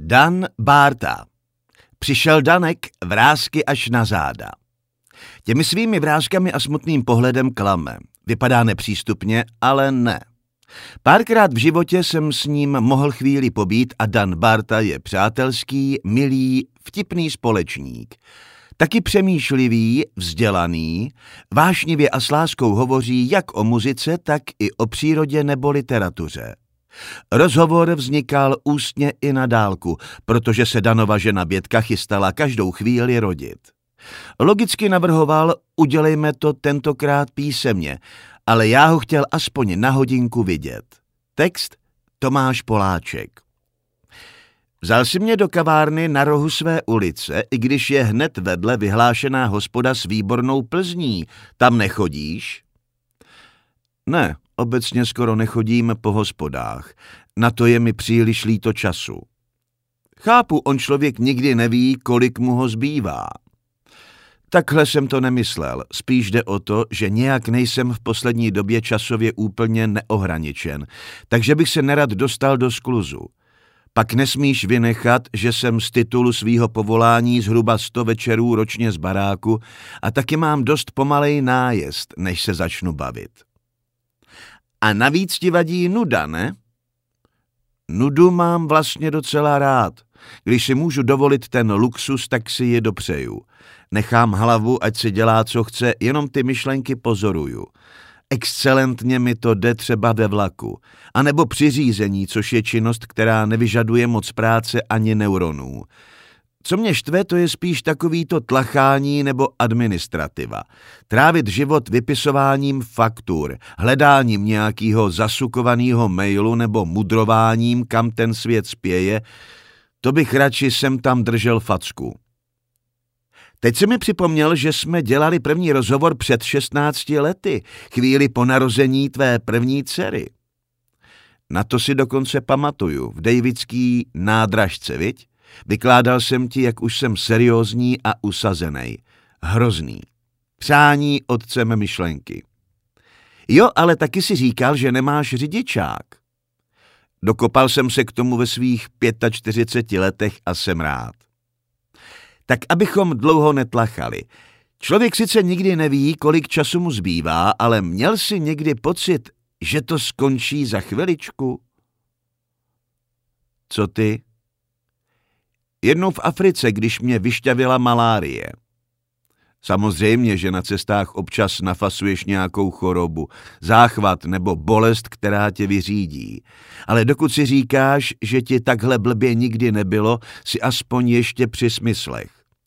Dan Bárta. Přišel Danek, vrásky až na záda. Těmi svými vrázkami a smutným pohledem klame. Vypadá nepřístupně, ale ne. Párkrát v životě jsem s ním mohl chvíli pobít a Dan Bárta je přátelský, milý, vtipný společník. Taky přemýšlivý, vzdělaný, vášnivě a s láskou hovoří jak o muzice, tak i o přírodě nebo literatuře. Rozhovor vznikal ústně i na dálku, protože se Danova žena Bětka chystala každou chvíli rodit. Logicky navrhoval, udělejme to tentokrát písemně, ale já ho chtěl aspoň na hodinku vidět. Text Tomáš Poláček. Vzal si mě do kavárny na rohu své ulice, i když je hned vedle vyhlášená hospoda s výbornou Plzní. Tam nechodíš? Ne, obecně skoro nechodím po hospodách. Na to je mi příliš líto času. Chápu, on člověk nikdy neví, kolik mu ho zbývá. Takhle jsem to nemyslel, spíš jde o to, že nějak nejsem v poslední době časově úplně neohraničen, takže bych se nerad dostal do skluzu. Pak nesmíš vynechat, že jsem z titulu svýho povolání zhruba 100 večerů ročně z baráku a taky mám dost pomalej nájezd, než se začnu bavit. A navíc ti vadí nuda, ne? Nudu mám vlastně docela rád. Když si můžu dovolit ten luxus, tak si ji dopřeju. Nechám hlavu, ať si dělá, co chce, jenom ty myšlenky pozoruju. Excelentně mi to jde třeba ve vlaku. A nebo při řízení, což je činnost, která nevyžaduje moc práce ani neuronů. Co mě štve, to je spíš takovýto tlachání nebo administrativa. Trávit život vypisováním faktur, hledáním nějakého zasukovaného mailu nebo mudrováním, kam ten svět spěje, to bych radši sem tam držel facku. Teď se mi připomněl, že jsme dělali první rozhovor před 16 lety, chvíli po narození tvé první dcery. Na to si dokonce pamatuju, v Davidský nádražce, viď? Vykládal jsem ti, jak už jsem seriózní a usazenej. Hrozný. Přání otcem myšlenky. Jo, ale taky si říkal, že nemáš řidičák. Dokopal jsem se k tomu ve svých 45 letech a jsem rád. Tak abychom dlouho netlachali. Člověk sice nikdy neví, kolik času mu zbývá, ale měl si někdy pocit, že to skončí za chviličku? Co ty? Jednou v Africe, když mě vyšťavila malárie. Samozřejmě, že na cestách občas nafasuješ nějakou chorobu, záchvat nebo bolest, která tě vyřídí. Ale dokud si říkáš, že ti takhle blbě nikdy nebylo, si aspoň ještě při smyslech.